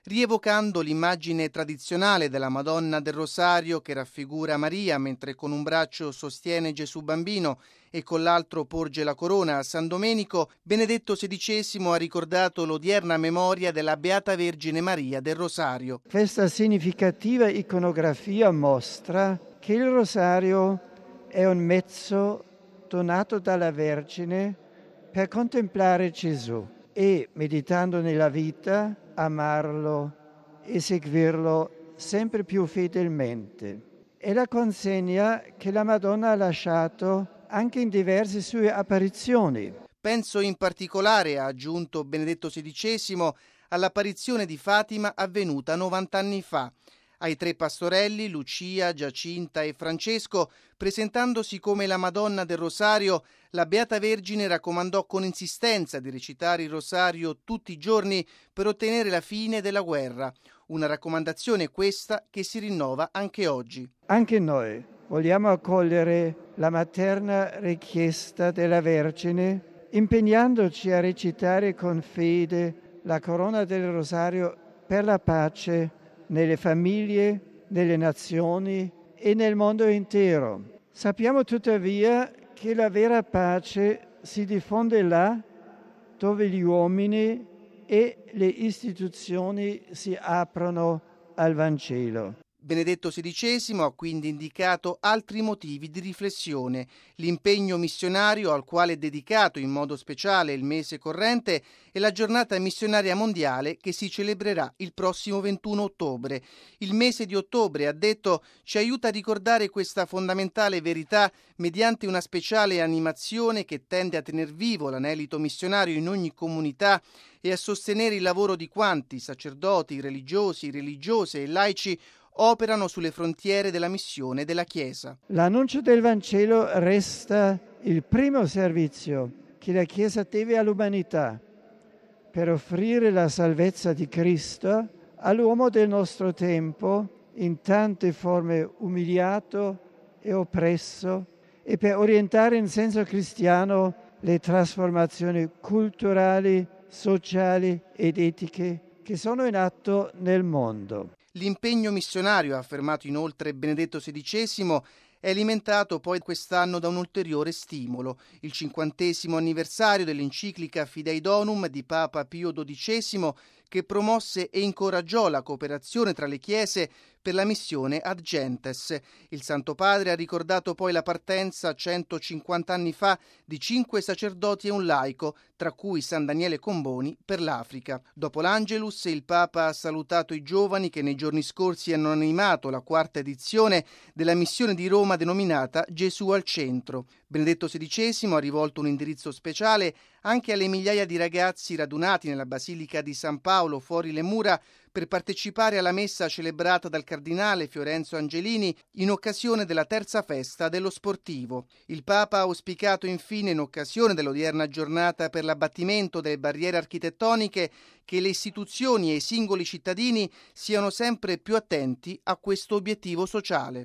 rievocando l'immagine tradizionale della Madonna del Rosario che raffigura Maria mentre con un braccio sostiene Gesù bambino e con l'altro porge la corona a San Domenico. Benedetto XVI ha ricordato l'odierna memoria della Beata Vergine Maria del Rosario. Questa significativa iconografia mostra che il Rosario è un mezzo donato dalla Vergine per contemplare Gesù e, meditando nella vita, amarlo e seguirlo sempre più fedelmente. È la consegna che la Madonna ha lasciato anche in diverse sue apparizioni. Penso in particolare, ha aggiunto Benedetto XVI, all'apparizione di Fatima avvenuta 90 anni fa. Ai tre pastorelli, Lucia, Giacinta e Francesco, presentandosi come la Madonna del Rosario, la Beata Vergine raccomandò con insistenza di recitare il Rosario tutti i giorni per ottenere la fine della guerra. Una raccomandazione questa che si rinnova anche oggi. Anche noi vogliamo accogliere la materna richiesta della Vergine, impegnandoci a recitare con fede la corona del Rosario per la pace nelle famiglie, nelle nazioni e nel mondo intero. Sappiamo tuttavia che la vera pace si diffonde là dove gli uomini e le istituzioni si aprono al Vangelo. Benedetto XVI ha quindi indicato altri motivi di riflessione: l'impegno missionario al quale è dedicato in modo speciale il mese corrente e la giornata missionaria mondiale che si celebrerà il prossimo 21 ottobre. Il mese di ottobre, ha detto, ci aiuta a ricordare questa fondamentale verità mediante una speciale animazione che tende a tener vivo l'anelito missionario in ogni comunità e a sostenere il lavoro di quanti, sacerdoti, religiosi, religiose e laici, operano sulle frontiere della missione della Chiesa. L'annuncio del Vangelo resta il primo servizio che la Chiesa deve all'umanità per offrire la salvezza di Cristo all'uomo del nostro tempo in tante forme umiliato e oppresso e per orientare in senso cristiano le trasformazioni culturali, sociali ed etiche che sono in atto nel mondo. L'impegno missionario, ha affermato inoltre Benedetto XVI, è alimentato poi quest'anno da un ulteriore stimolo, il 50° anniversario dell'enciclica Fidei Donum di Papa Pio XII, che promosse e incoraggiò la cooperazione tra le chiese per la missione Ad Gentes. Il Santo Padre ha ricordato poi la partenza 150 anni fa di 5 sacerdoti e un laico, tra cui San Daniele Comboni, per l'Africa. Dopo l'Angelus, il Papa ha salutato i giovani che nei giorni scorsi hanno animato la 4ª edizione della missione di Roma denominata Gesù al centro. Benedetto XVI ha rivolto un indirizzo speciale anche alle migliaia di ragazzi radunati nella Basilica di San Paolo fuori le mura per partecipare alla messa celebrata dal cardinale Fiorenzo Angelini in occasione della 3ª festa dello sportivo. Il Papa ha auspicato infine, in occasione dell'odierna giornata per l'abbattimento delle barriere architettoniche, che le istituzioni e i singoli cittadini siano sempre più attenti a questo obiettivo sociale.